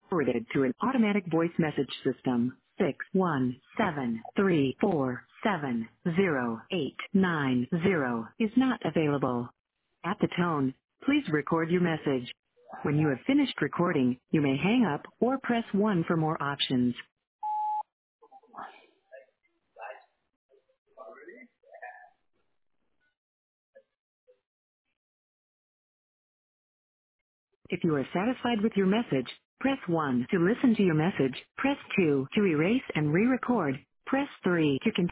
Forwarded to an automatic voice message system. 61734708890 is not available. At the tone, please record your message. When you have finished recording, you may hang up or press 1 for more options. If you are satisfied with your message, press 1 to listen to your message. Press 2 to erase and re-record. Press 3 to continue.